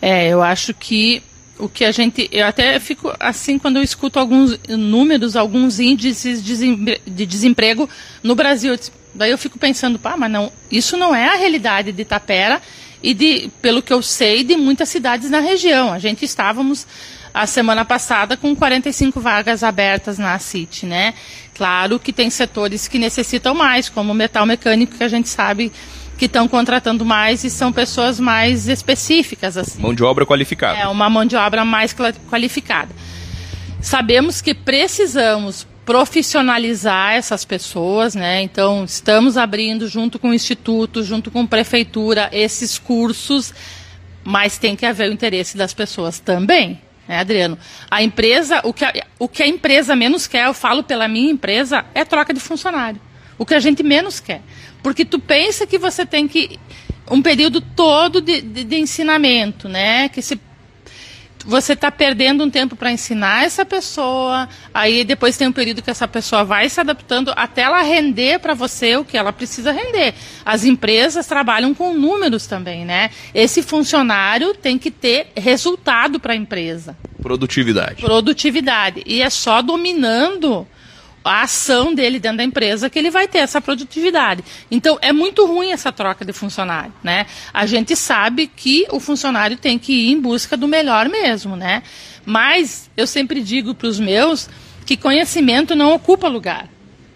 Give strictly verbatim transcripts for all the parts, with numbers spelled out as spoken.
É, eu acho que o que a gente... Eu até fico assim quando eu escuto alguns números, alguns índices de desemprego no Brasil. Daí eu fico pensando, pá, mas não, isso não é a realidade de Tapera e, de, pelo que eu sei, de muitas cidades na região. A gente estávamos, a semana passada, com quarenta e cinco vagas abertas na City, né? Claro que tem setores que necessitam mais, como o metal mecânico, que a gente sabe que estão contratando mais e são pessoas mais específicas. Assim. Mão de obra qualificada. É, uma mão de obra mais qualificada. Sabemos que precisamos profissionalizar essas pessoas, né? Então, estamos abrindo junto com o Instituto, junto com a Prefeitura, esses cursos, mas tem que haver o interesse das pessoas também, né, Adriano? A empresa, o que a, o que a empresa menos quer, eu falo pela minha empresa, é troca de funcionário. O que a gente menos quer. Porque tu pensa que você tem que... Um período todo de, de, de ensinamento, né? Que se, você está perdendo um tempo para ensinar essa pessoa, aí depois tem um período que essa pessoa vai se adaptando até ela render para você o que ela precisa render. As empresas trabalham com números também, né? Esse funcionário tem que ter resultado para a empresa. Produtividade. Produtividade. E é só dominando a ação dele dentro da empresa que ele vai ter essa produtividade. Então, é muito ruim essa troca de funcionário, né? A gente sabe que o funcionário tem que ir em busca do melhor mesmo, né? Mas, eu sempre digo para os meus que conhecimento não ocupa lugar.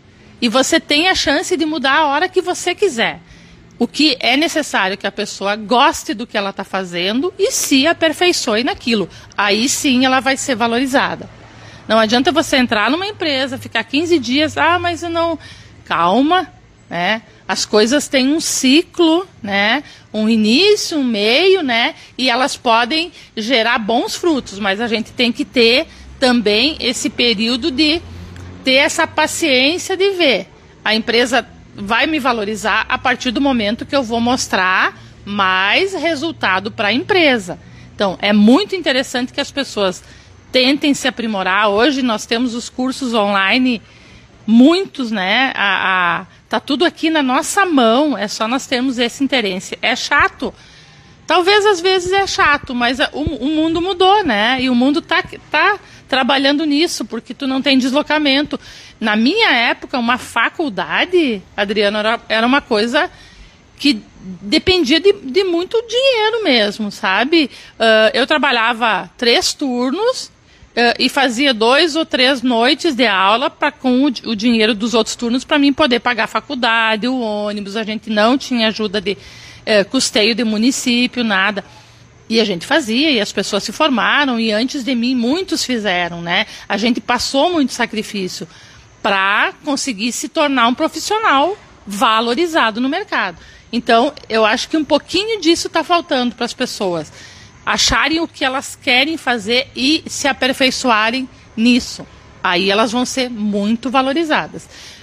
E você tem a chance de mudar a hora que você quiser. O que é necessário que a pessoa goste do que ela está fazendo e se aperfeiçoe naquilo. Aí sim ela vai ser valorizada. Não adianta você entrar numa empresa, ficar quinze dias, ah, mas eu não... Calma, né? As coisas têm um ciclo, né? Um início, um meio, né? E elas podem gerar bons frutos, mas a gente tem que ter também esse período de ter essa paciência de ver. A empresa vai me valorizar a partir do momento que eu vou mostrar mais resultado para a empresa. Então, é muito interessante que as pessoas tentem se aprimorar. Hoje nós temos os cursos online, muitos, né? A, a, tá tudo aqui na nossa mão, é só nós termos esse interesse. É chato? Talvez às vezes é chato, mas a, o, o mundo mudou, né? E o mundo tá, tá trabalhando nisso, porque tu não tem deslocamento. Na minha época, uma faculdade, Adriano, era, era uma coisa que dependia de, de muito dinheiro mesmo, sabe? Uh, eu trabalhava três turnos, Uh, e fazia dois ou três noites de aula pra, com o, o dinheiro dos outros turnos para mim poder pagar a faculdade, o ônibus. A gente não tinha ajuda de uh, custeio de município, nada. E a gente fazia, e as pessoas se formaram, e antes de mim muitos fizeram, né? A gente passou muito sacrifício para conseguir se tornar um profissional valorizado no mercado. Então, eu acho que um pouquinho disso está faltando para as pessoas. Acharem o que elas querem fazer e se aperfeiçoarem nisso. Aí elas vão ser muito valorizadas.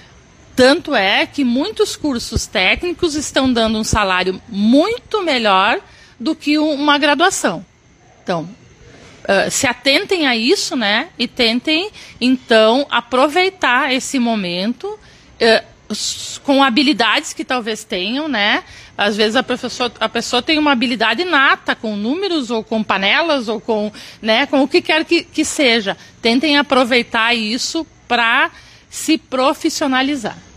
Tanto é que muitos cursos técnicos estão dando um salário muito melhor do que uma graduação. Então, uh, se atentem a isso, né? E tentem, então, aproveitar esse momento uh, com habilidades que talvez tenham, né? Às vezes a, professor, a pessoa tem uma habilidade nata com números ou com panelas ou com, né, com o que quer que, que seja. Tentem aproveitar isso para se profissionalizar.